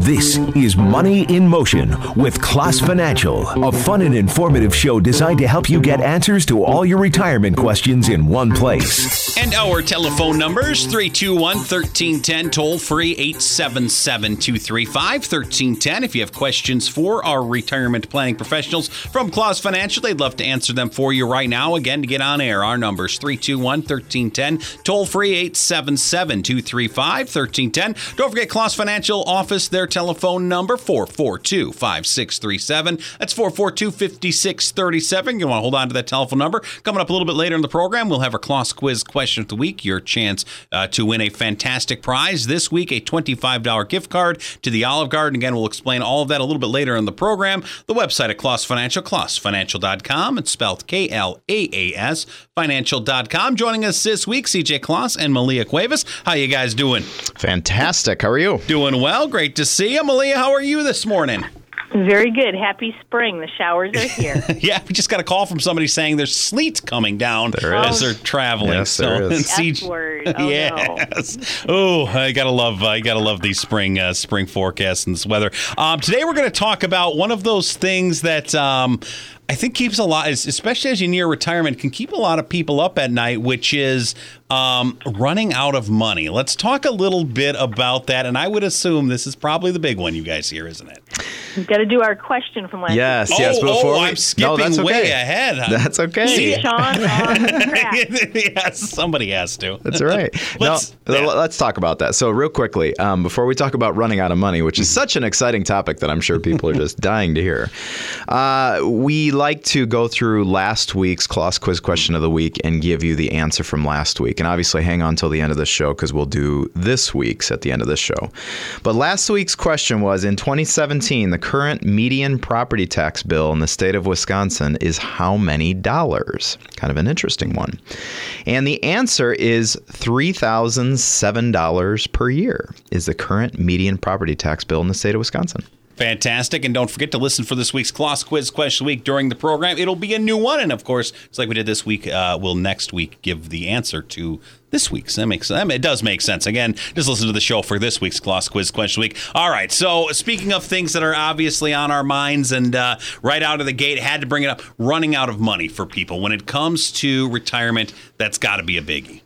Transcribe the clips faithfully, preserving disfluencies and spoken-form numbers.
This is Money in Motion with Class Financial, a fun and informative show designed to help you get answers to all your retirement questions in one place. And our telephone numbers, three two one, one three one zero, toll free eight seven seven, two three five, one three one zero. If you have questions for our retirement planning professionals from Claus Financial, they'd love to answer them for you right now. Again, to get on air, our numbers, three two one, one three one zero, toll free eight seven seven, two three five, one three one zero. Don't forget Claus Financial office, their telephone number, four four two, five six three seven. That's four four two, five six three seven. You want to hold on to that telephone number. Coming up a little bit later in the program, we'll have our Claus Quiz question of the week, your chance uh, to win a fantastic prize. This week, a twenty-five dollars gift card to the Olive Garden. Again, we'll explain all of that a little bit later in the program. The website at Claus Financial, claus financial dot com. It's spelled K L A A S, financial dot com. Joining us this week, C J Claus and Malia Cuevas. How you guys doing? Fantastic. How are you? Doing well. Great to see you. Malia, how are you this morning? Very good. Happy spring. The showers are here. Yeah, we just got a call from somebody saying there's sleet coming down there as is. they're traveling. Yes, so, there is. C- F-word. Oh, yes. no. Oh, I gotta love, I gotta love these spring, uh, spring forecasts and this weather. Um, today we're going to talk about one of those things that um, I think keeps a lot, especially as you near retirement, can keep a lot of people up at night, which is um, running out of money. Let's talk a little bit about that, and I would assume this is probably the big one you guys hear, isn't it? We've got to do our question from last Yes, week. yes. Oh, Before oh we, I'm skipping no, that's okay. way ahead. That's okay. Keep Sean on track. Yes, somebody has to. That's all right. Let's- now, yeah. let's talk about that. So real quickly, um, before we talk about running out of money, which is such an exciting topic that I'm sure people are just dying to hear, uh, we like to go through last week's Claus Quiz question of the week and give you the answer from last week. And obviously hang on till the end of the show because we'll do this week's at the end of the show. But last week's question was, in twenty seventeen, the current median property tax bill in the state of Wisconsin is how many dollars? Kind of an interesting one. And the answer is three thousand seven dollars per year is the current median property tax bill in the state of Wisconsin. Fantastic. And don't forget to listen for this week's Claus Quiz question of the week during the program. It'll be a new one. And of course, it's like we did this week, uh, we'll next week give the answer to this week's. That makes sense. It does make sense. Again, just listen to the show for this week's Claus Quiz question of the week. All right. So speaking of things that are obviously on our minds and uh, right out of the gate, had to bring it up, running out of money for people. When it comes to retirement, that's got to be a biggie.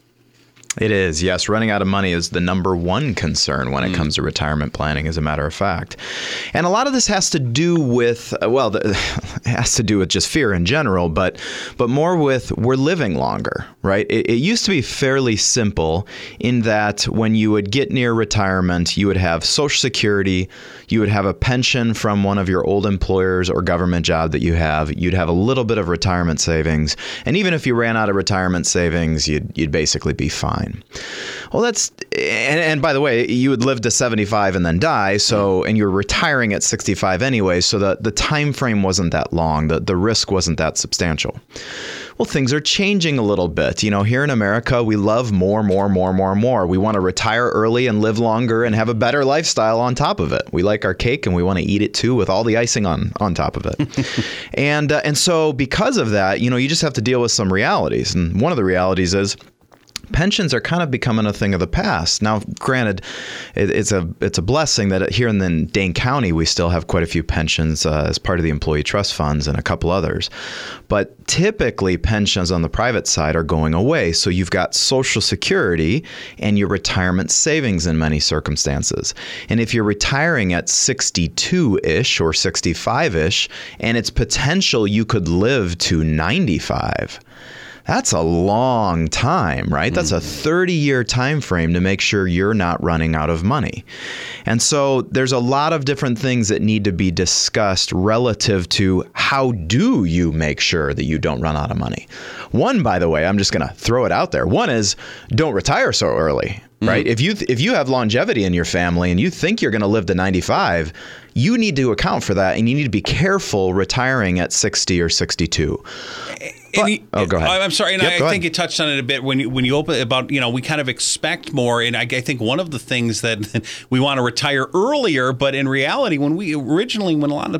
It is, yes. Running out of money is the number one concern when it mm. comes to retirement planning, as a matter of fact. And a lot of this has to do with, well, the, it has to do with just fear in general, but but more with we're living longer, right? It, it used to be fairly simple in that when you would get near retirement, you would have Social Security, you would have a pension from one of your old employers or government job that you have, you'd have a little bit of retirement savings, and even if you ran out of retirement savings, you'd you'd basically be fine. Well, that's and, and by the way, you would live to seventy-five and then die. So and you're retiring at sixty-five anyway. So the, the time frame wasn't that long. The, the risk wasn't that substantial. Well, things are changing a little bit. You know, here in America, we love more, more, more, more, more. We want to retire early and live longer and have a better lifestyle on top of it. We like our cake and we want to eat it too with all the icing on, on top of it. and uh, and so because of that, you know, you just have to deal with some realities. And one of the realities is pensions are kind of becoming a thing of the past. Now, granted, it, it's a it's a blessing that here in the Dane County, we still have quite a few pensions uh, as part of the employee trust funds and a couple others. But typically, pensions on the private side are going away. So you've got Social Security and your retirement savings in many circumstances. And if you're retiring at sixty-two-ish or sixty-five-ish, and it's potential you could live to ninety-five, that's a long time, right? That's a thirty-year time frame to make sure you're not running out of money. And so there's a lot of different things that need to be discussed relative to how do you make sure that you don't run out of money. One, by the way, I'm just going to throw it out there. One is don't retire so early. Right. Mm-hmm. If you if you have longevity in your family and you think you're going to live to ninety-five, you need to account for that, and you need to be careful retiring at sixty or sixty-two. But, he, oh, go ahead. I'm sorry, and yep, I, I think you touched on it a bit when you, when you open about, you know, we kind of expect more, and I, I think one of the things that we want to retire earlier, but in reality, when we originally, when a lot of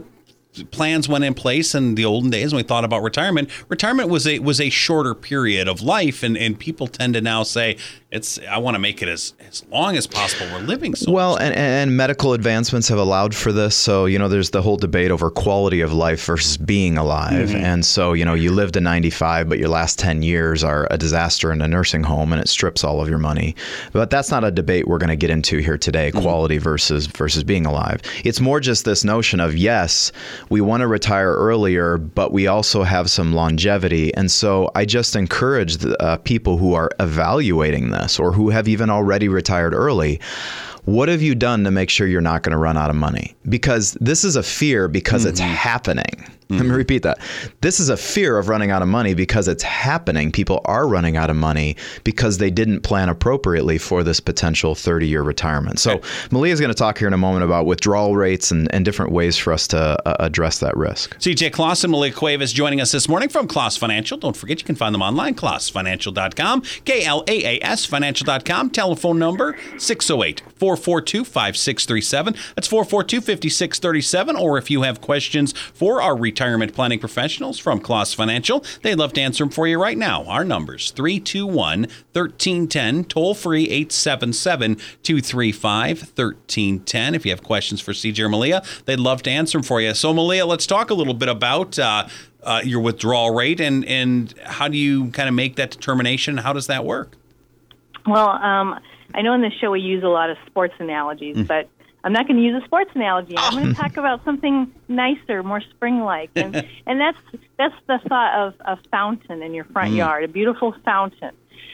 plans went in place in the olden days when we thought about retirement, retirement was a was a shorter period of life, and, and people tend to now say it's I want to make it as, as long as possible. We're living so well, much. and, and medical advancements have allowed for this. So, you know, there's the whole debate over quality of life versus being alive. Mm-hmm. And so, you know, you live to ninety-five, but your last ten years are a disaster in a nursing home and it strips all of your money. But that's not a debate we're going to get into here today, mm-hmm. quality versus versus being alive. It's more just this notion of, yes, we want to retire earlier, but we also have some longevity. And so I just encourage the, uh, people who are evaluating this or who have even already retired early, what have you done to make sure you're not going to run out of money? Because this is a fear because mm-hmm. it's happening. Mm-hmm. Let me repeat that. This is a fear of running out of money because it's happening. People are running out of money because they didn't plan appropriately for this potential thirty-year retirement. So okay. Malia is going to talk here in a moment about withdrawal rates and, and different ways for us to uh, address that risk. C J Kloss and Malia Cuevas joining us this morning from Kloss Financial. Don't forget, you can find them online, kloss financial dot com, K L A A S financial dot com. Telephone number six oh eight, four four two, five six three seven. That's four four two, five six three seven. Or if you have questions for our retirement planning professionals from Kloss Financial, they'd love to answer them for you right now. Our number's three two one, one three one zero, toll free eight seven seven, two three five, one three one zero. If you have questions for C J or Malia, they'd love to answer them for you. So Malia, let's talk a little bit about uh, uh, your withdrawal rate and, and how do you kind of make that determination? How does that work? Well, um, I know in this show we use a lot of sports analogies, mm. but I'm not going to use a sports analogy. I'm going to talk about something nicer, more spring-like, and and that's that's the thought of a fountain in your front mm. yard, a beautiful fountain.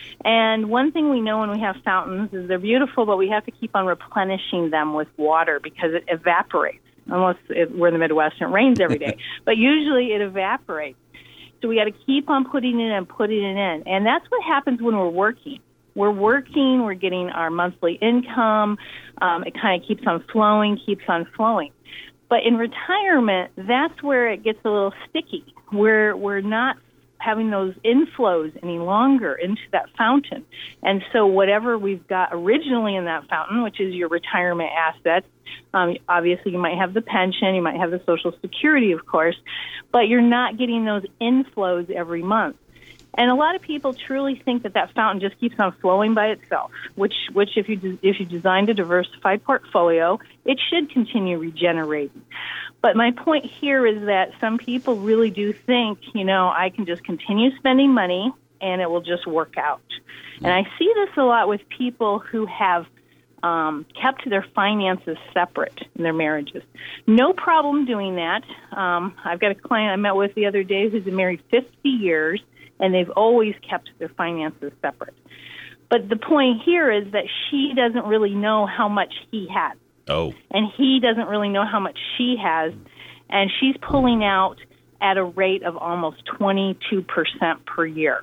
And one thing we know when we have fountains is they're beautiful, but we have to keep on replenishing them with water because it evaporates. Unless it, we're in the Midwest and it rains every day, but usually it evaporates. So we got to keep on putting it in and putting it in, and that's what happens when we're working. We're working, we're getting our monthly income, um, it kind of keeps on flowing, keeps on flowing. But in retirement, that's where it gets a little sticky. We're, we're not having those inflows any longer into that fountain. And so whatever we've got originally in that fountain, which is your retirement assets, um, obviously you might have the pension, you might have the Social Security, of course, but you're not getting those inflows every month. And a lot of people truly think that that fountain just keeps on flowing by itself, which, which if you if you designed a diversified portfolio, it should continue regenerating. But my point here is that some people really do think, you know, I can just continue spending money and it will just work out. And I see this a lot with people who have um, kept their finances separate in their marriages. No problem doing that. Um, I've got a client I met with the other day who's been married fifty years. And they've always kept their finances separate. But the point here is that she doesn't really know how much he has. Oh. And he doesn't really know how much she has. And she's pulling out at a rate of almost twenty-two percent per year.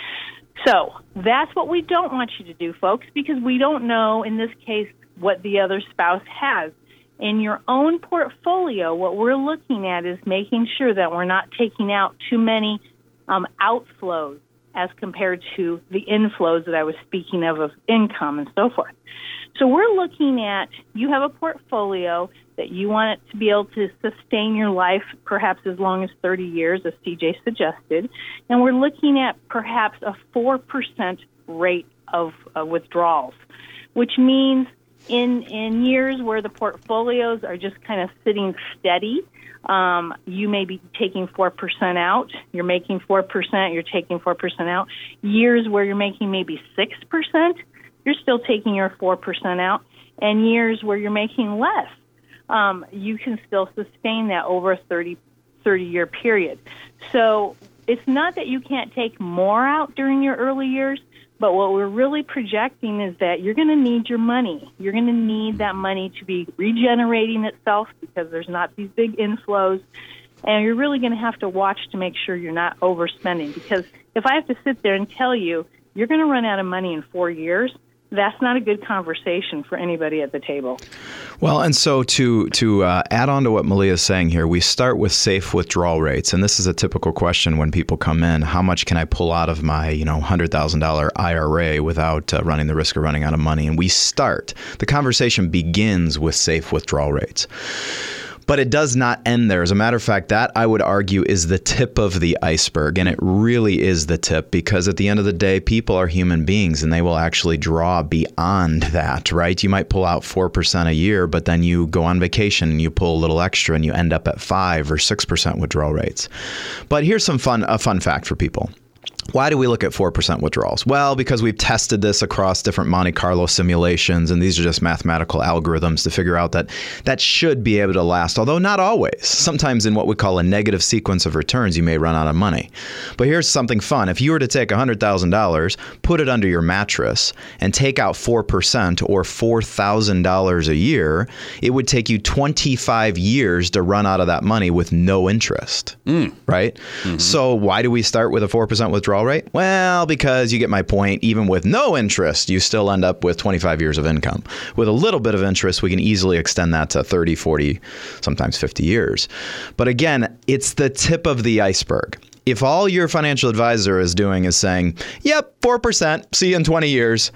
So that's what we don't want you to do, folks, because we don't know, in this case, what the other spouse has. In your own portfolio, what we're looking at is making sure that we're not taking out too many Um, outflows as compared to the inflows that I was speaking of, of income and so forth. So we're looking at, you have a portfolio that you want it to be able to sustain your life perhaps as long as thirty years, as C J suggested, and we're looking at perhaps a four percent rate of uh, withdrawals, which means in, in years where the portfolios are just kind of sitting steady, Um, you may be taking four percent out. You're making four percent. You're taking four percent out. Years where you're making maybe six percent, you're still taking your four percent out. And years where you're making less, um, you can still sustain that over a thirty, thirty-year period. So it's not that you can't take more out during your early years, but what we're really projecting is that you're going to need your money. You're going to need that money to be regenerating itself because there's not these big inflows. And you're really going to have to watch to make sure you're not overspending. Because if I have to sit there and tell you you're going to run out of money in four years, that's not a good conversation for anybody at the table. Well, and so to to uh, add on to what Malia is saying here, we start with safe withdrawal rates. And this is a typical question when people come in. How much can I pull out of my, you know, one hundred thousand dollars I R A without uh, running the risk of running out of money? And we start, the conversation begins with safe withdrawal rates. But it does not end there. As a matter of fact, that I would argue is the tip of the iceberg. And it really is the tip, because at the end of the day, people are human beings and they will actually draw beyond that, right? You might pull out four percent a year, but then you go on vacation and you pull a little extra and you end up at five or six percent withdrawal rates. But here's some fun, a fun fact for people. Why do we look at four percent withdrawals? Well, because we've tested this across different Monte Carlo simulations, and these are just mathematical algorithms to figure out that that should be able to last, although not always. Sometimes in what we call a negative sequence of returns, you may run out of money. But here's something fun. If you were to take one hundred thousand dollars, put it under your mattress, and take out four percent or four thousand dollars a year, it would take you twenty-five years to run out of that money with no interest, mm. right? Mm-hmm. So why do we start with a four percent withdrawal rate? Well, because you get my point. Even with no interest, you still end up with twenty-five years of income. With a little bit of interest, we can easily extend that to thirty, forty, sometimes fifty years. But again, it's the tip of the iceberg. If all your financial advisor is doing is saying, yep, four percent, see you in twenty years.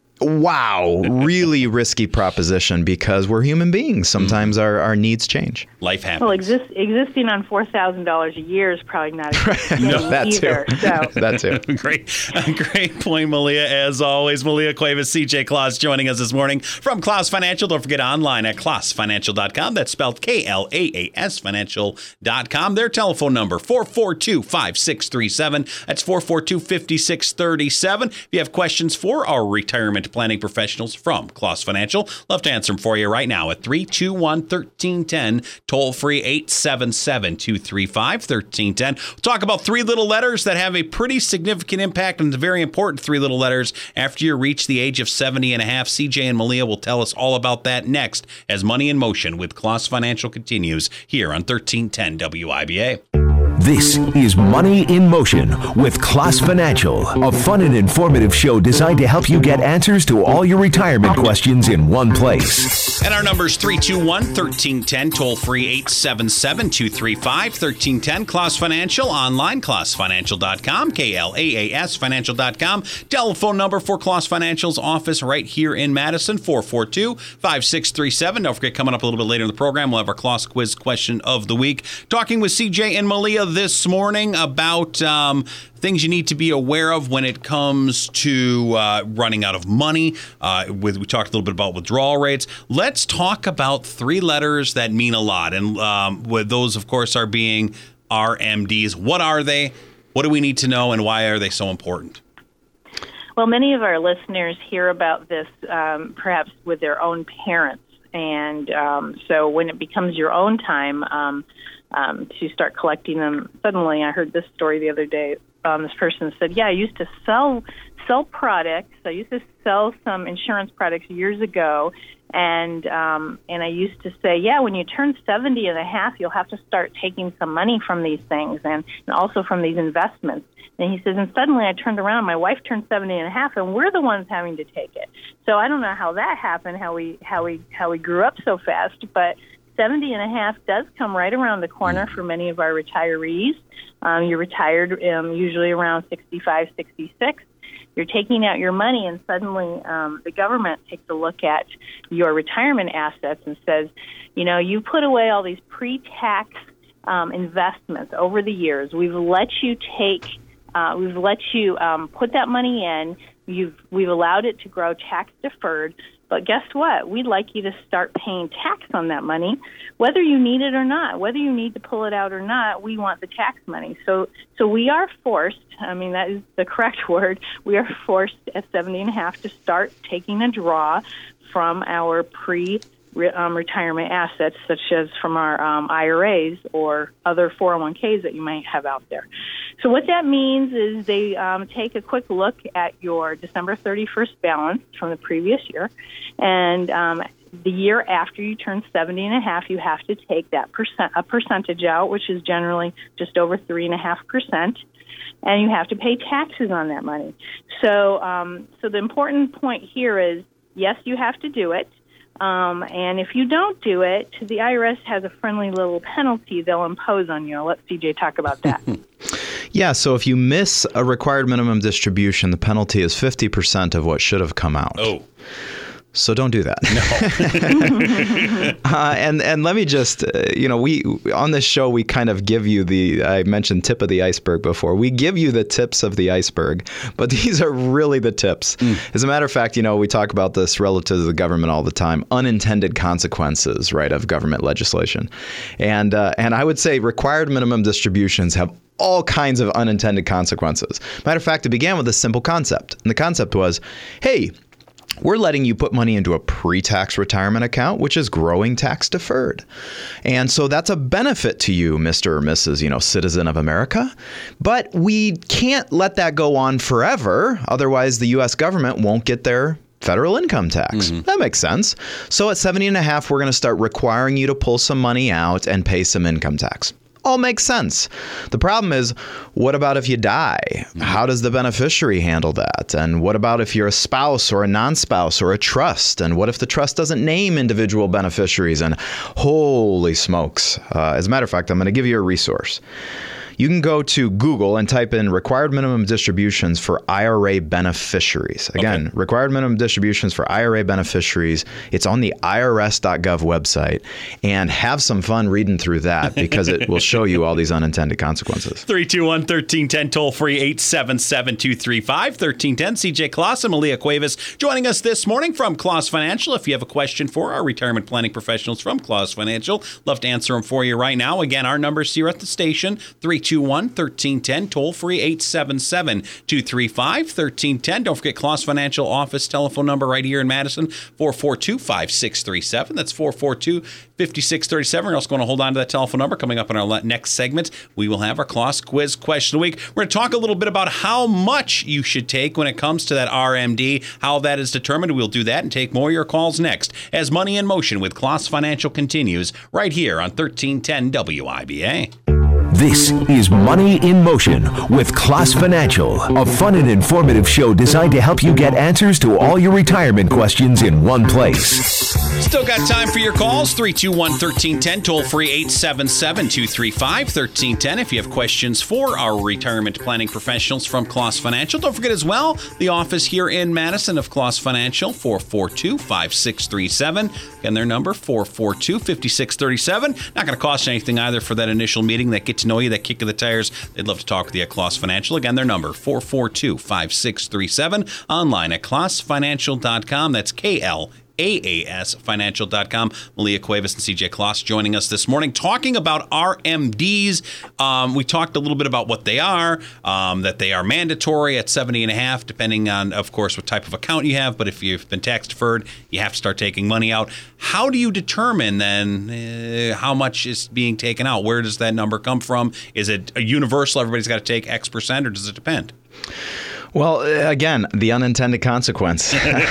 Wow, really risky proposition, because we're human beings. Sometimes mm. our, our needs change. Life happens. Well, exist, existing on four thousand dollars a year is probably not a good no, that either. Too. So. that too. Great. Great point, Malia, as always. Malia Cuevas, C J Claus joining us this morning from Claus Financial. Don't forget online at claus financial dot com. That's spelled K L A A S financial dot com. Their telephone number, four four two, five six three seven. That's four four two, five six three seven. If you have questions for our retirement planning professionals from Claus Financial, love to answer them for you right now at three two one, one three one zero, toll free eight seven seven, two three five, one three one zero. We'll talk about three little letters that have a pretty significant impact, and the very important three little letters after you reach the age of seventy and a half. C J and Malia will tell us all about that next as Money in Motion with Claus Financial continues here on thirteen ten W I B A. This is Money in Motion with Claus Financial, a fun and informative show designed to help you get answers to all your retirement questions in one place. And our number is three two one, one three one zero, toll free eight seven seven, two three five, one three one zero. Claus Financial, online, claus financial dot com, K L A A S financial dot com. Telephone number for Claus Financial's office right here in Madison, four four two, five six three seven. Don't forget, coming up a little bit later in the program, we'll have our Claus Quiz question of the week. Talking with C J and Malia this morning about um, things you need to be aware of when it comes to uh, running out of money. Uh, with, we talked a little bit about withdrawal rates. Let's talk about three letters that mean a lot. And um, with those, of course, are being R M Ds. What are they? What do we need to know, and why are they so important? Well, many of our listeners hear about this um, perhaps with their own parents. And um, so when it becomes your own time um, um, to start collecting them, suddenly I heard this story the other day. Um, this person said, yeah, I used to sell sell products. I used to sell some insurance products years ago. And um, and I used to say, yeah, when you turn seventy and a half, you'll have to start taking some money from these things and, and also from these investments. And he says, and suddenly I turned around, my wife turned seventy and a half, and we're the ones having to take it. So I don't know how that happened, how we how we how we grew up so fast, but seventy and a half does come right around the corner for many of our retirees. Um, you're retired um, usually around sixty-five, sixty-six. You're taking out your money, and suddenly um, the government takes a look at your retirement assets and says, you know, you put away all these pre-tax um, investments over the years. We've let you take Uh, we've let you um, put that money in. You've, we've allowed it to grow tax deferred. But guess what? We'd like you to start paying tax on that money, whether you need it or not. Whether you need to pull it out or not, we want the tax money. So so we are forced, I mean, that is the correct word, we are forced at seventy and a half to start taking a draw from our pre Um, retirement assets, such as from our um, I R As or other four oh one k's that you might have out there. So what that means is they um, take a quick look at your December thirty-first balance from the previous year, and um, the year after you turn seventy and a half, you have to take that percent a percentage out, which is generally just over three and a half percent, and you have to pay taxes on that money. So, um, so the important point here is, yes, you have to do it. Um, and if you don't do it, the I R S has a friendly little penalty they'll impose on you. I'll let C J talk about that. Yeah, so if you miss a required minimum distribution, the penalty is fifty percent of what should have come out. Oh. So don't do that. No. uh, and and let me just, uh, you know, we on this show we kind of give you the, I mentioned tip of the iceberg before. We give you the tips of the iceberg, but these are really the tips. Mm. As a matter of fact, you know, we talk about this relative to the government all the time, unintended consequences, right, of government legislation. And uh, and I would say required minimum distributions have all kinds of unintended consequences. Matter of fact, it began with a simple concept. And the concept was, hey, we're letting you put money into a pre-tax retirement account, which is growing tax deferred. And so that's a benefit to you, Mister or Missus, you know, citizen of America. But we can't let that go on forever. Otherwise, the U S government won't get their federal income tax. Mm-hmm. That makes sense. So at seventy and a half, we're going to start requiring you to pull some money out and pay some income tax. All makes sense. The problem is, what about if you die? How does the beneficiary handle that? And what about if you're a spouse or a non-spouse or a trust? And what if the trust doesn't name individual beneficiaries? And holy smokes. Uh, as a matter of fact, I'm going to give you a resource. You can go to Google and type in required minimum distributions for I R A beneficiaries. Again, okay. Required minimum distributions for I R A beneficiaries. It's on the I R S dot gov website. And have some fun reading through that because it will show you all these unintended consequences. three two one, one three one zero, toll free eight seven seven, two three five, one three one zero. C J Kloss and Malia Cuevas joining us this morning from Kloss Financial. If you have a question for our retirement planning professionals from Kloss Financial, love to answer them for you right now. Again, our numbers here at the station, three two one, one three one zero, toll free eight seven seven, two three five, one three one zero. Don't forget Kloss Financial office telephone number right here in Madison, four four two, five six three seven. That's four four two, five six three seven. We're also going to hold on to that telephone number. Coming up in our next segment, we will have our Kloss Quiz Question of the Week. We're going to talk a little bit about how much you should take when it comes to that R M D, how that is determined. We'll do that and take more of your calls next as Money in Motion with Kloss Financial continues right here on thirteen ten W I B A. This is Money in Motion with Kloss Financial, a fun and informative show designed to help you get answers to all your retirement questions in one place. Still got time for your calls, three two one, one three one zero, toll free eight seven seven, two three five, one three one zero if you have questions for our retirement planning professionals from Kloss Financial. Don't forget as well, the office here in Madison of Kloss Financial, four four two, five six three seven. Again, their number, four four two, five six three seven. Not going to cost you anything either for that initial meeting, that get to know you, that kick of the tires. They'd love to talk with you at Kloss Financial. Again, their number, four four two, five six three seven. Online at kloss financial dot com. That's K L A A S financial dot com. Malia Cuevas and C J Kloss joining us this morning talking about R M Ds. Um, we talked a little bit about what they are, um, that they are mandatory at seventy and a half, depending on, of course, what type of account you have. But if you've been tax deferred, you have to start taking money out. How do you determine then uh, how much is being taken out? Where does that number come from? Is it a universal, everybody's got to take X percent, or does it depend? Well, again, the unintended consequence.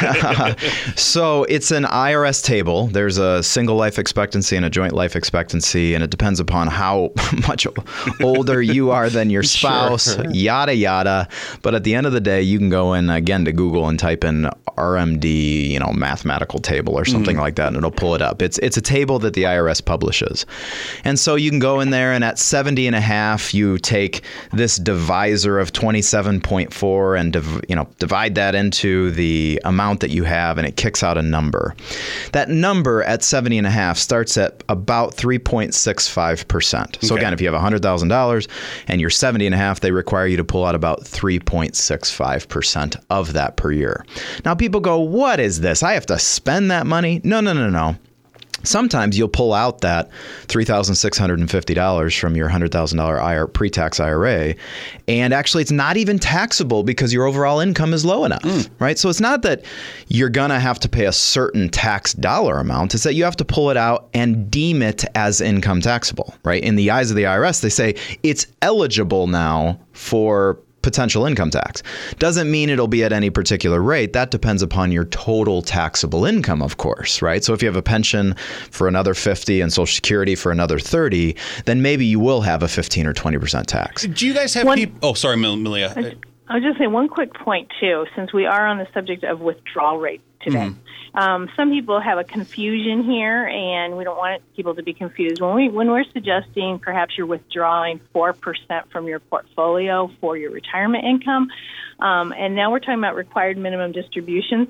So it's an I R S table. There's a single life expectancy and a joint life expectancy, and it depends upon how much older you are than your spouse, sure. yada, yada. But at the end of the day, you can go in, again, to Google and type in R M D, you know, mathematical table or something mm. like that, and it'll pull it up. It's it's a table that the I R S publishes. And so you can go in there, and at seventy and a half, you take this divisor of twenty-seven point four and div, you know divide that into the amount that you have, and it kicks out a number. That number at seventy and a half starts at about three point six five percent. So okay. Again, if you have one hundred thousand dollars and you're seventy and a half, they require you to pull out about three point six five percent of that per year. Now, people go, what is this? I have to spend that money? No, no, no, no. Sometimes you'll pull out that three thousand six hundred fifty dollars from your one hundred thousand dollars I R A, pre-tax I R A, and actually it's not even taxable because your overall income is low enough, mm. right? So it's not that you're going to have to pay a certain tax dollar amount. It's that you have to pull it out and deem it as income taxable, right? In the eyes of the I R S, they say it's eligible now for potential income tax. Doesn't mean it'll be at any particular rate. That depends upon your total taxable income, of course, right? So if you have a pension for another fifty and Social Security for another thirty, then maybe you will have a fifteen or twenty percent tax. Do you guys have one, people? Oh, sorry, Malia. I, I was just saying one quick point, too, since we are on the subject of withdrawal rate today. Mm-hmm. Um, some people have a confusion here, and we don't want people to be confused. When, we, when we're suggesting perhaps you're withdrawing four percent from your portfolio for your retirement income, um, and now we're talking about required minimum distributions,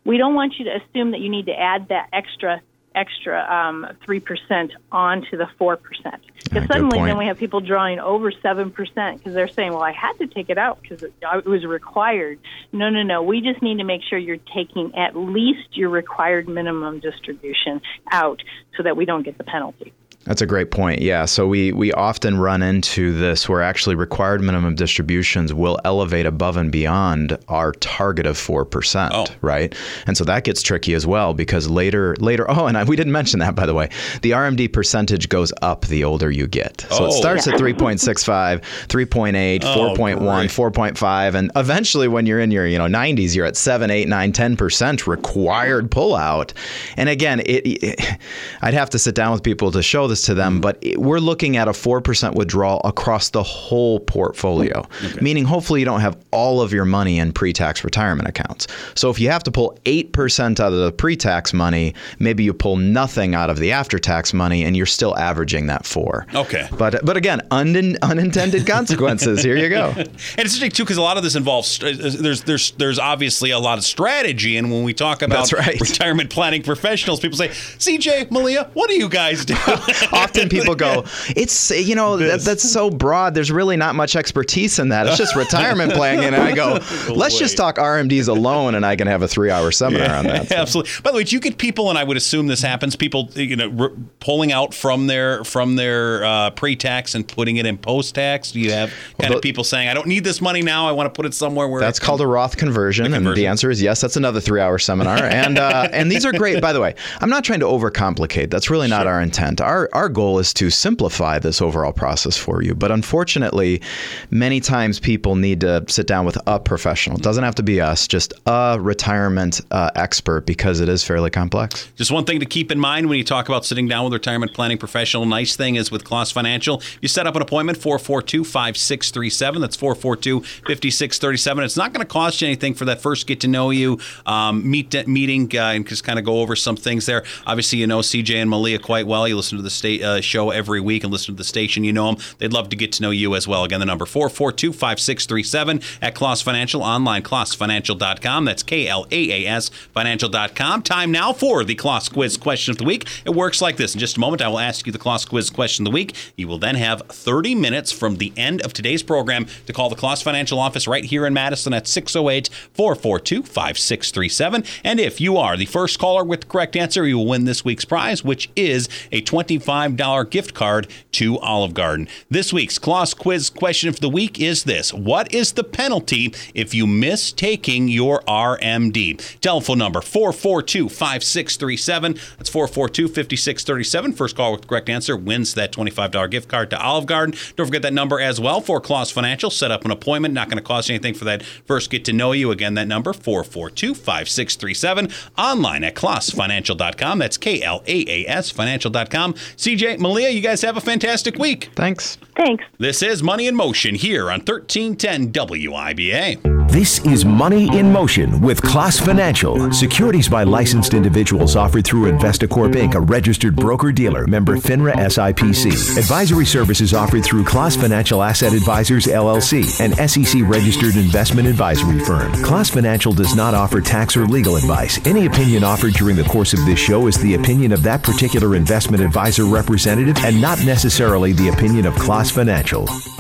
we don't want you to assume that you need to add that extra extra um, three percent onto the four percent. Because Ah, suddenly good then point. we have people drawing over seven percent because they're saying, well, I had to take it out because it, it was required. No, no, no. We just need to make sure you're taking at least your required minimum distribution out so that we don't get the penalty. That's a great point. Yeah. So we, we often run into this where actually required minimum distributions will elevate above and beyond our target of four percent, Oh. right? And so that gets tricky as well because later, later, oh, and I, we didn't mention that, by the way. The R M D percentage goes up the older you get. So Oh. it starts Yeah. at three point six five, three point eight, Oh, four point one, great. four point five, and eventually when you're in your you know nineties, you're at seven, eight, nine, ten percent required pullout. And again, it, it, I'd have to sit down with people to show this to them, but it, we're looking at a four percent withdrawal across the whole portfolio, Okay. meaning hopefully you don't have all of your money in pre-tax retirement accounts. So if you have to pull eight percent out of the pre-tax money, maybe you pull nothing out of the after-tax money and you're still averaging that four. Okay. But but again, un- unintended consequences. Here you go. And it's interesting too because a lot of this involves uh, there's there's there's obviously a lot of strategy, and when we talk about That's right. retirement planning professionals, people say, C J, Malia, what do you guys do? Often people go, it's, you know, that, that's so broad. There's really not much expertise in that. It's just retirement planning. And I go, let's just talk R M Ds alone and I can have a three hour seminar on that. So. Absolutely. By the way, do you get people, and I would assume this happens, people you know r- pulling out from their from their uh, pre-tax and putting it in post-tax? Do you have kind Well, of people saying, I don't need this money now, I want to put it somewhere where That's it can- called a Roth conversion, The and conversion. the answer is yes. That's another three-hour seminar, and uh, and these are great. By the way, I'm not trying to overcomplicate. That's really not Sure. our intent. Our our goal is to simplify this overall process for you. But unfortunately, many times people need to sit down with a professional. It doesn't have to be us, just a retirement uh, expert, because it is fairly complex. Just one thing to keep in mind when you talk about sitting down with a retirement planning professional. Nice thing is with Kloss Financial, you set up an appointment, four four two, five six three seven. That's four four two, five six three seven. It's not going to cost you anything for that first get to know you um, meet meeting uh, and just kind of go over some things there. Obviously, you know C J and Malia quite well. You listen to the sta- uh, show every week and listen to the station. You know them. They'd love to get to know you as well. Again, the number four four two, five six three seven at Kloss Financial, online kloss financial dot com. That's K L A A S financial dot com. Time now for the Kloss Quiz question of the week. It works like this. In just a moment, I will ask you the Kloss Quiz question of the week. You will then have thirty minutes from the end of today's program to call the Kloss Financial office right here in Madison at six oh eight, four four two, five six three seven. And if you are the first caller with the correct answer, you will win this week's prize, which is a twenty-five dollars gift card to Olive Garden. This week's Kloss Quiz question for the week is this. What is the penalty if you miss taking your R M D? Telephone number four four two, five six three seven. That's four four two, five six three seven. First call with the correct answer wins that twenty-five dollars gift card to Olive Garden. Don't forget that number as well for Kloss Financial. Set up an appointment. Not going to cost you anything for that first get to know you. Again, that number four four two, five six three seven. Online at kloss financial dot com. That's K L A A S financial dot com. C J, Malia, you guys have a fantastic week. Thanks. Thanks. This is Money in Motion here on thirteen ten W I B A. This is Money in Motion with Kloss Financial. Securities by licensed individuals offered through Investacorp Incorporated, a registered broker-dealer, member FINRA S I P C. Advisory services offered through Kloss Financial Asset Advisors, L L C, an S E C-registered investment advisory firm. Kloss Financial does not offer tax or legal advice. Any opinion offered during the course of this show is the opinion of that particular investment advisor representative and not necessarily the opinion of Kloss Financial.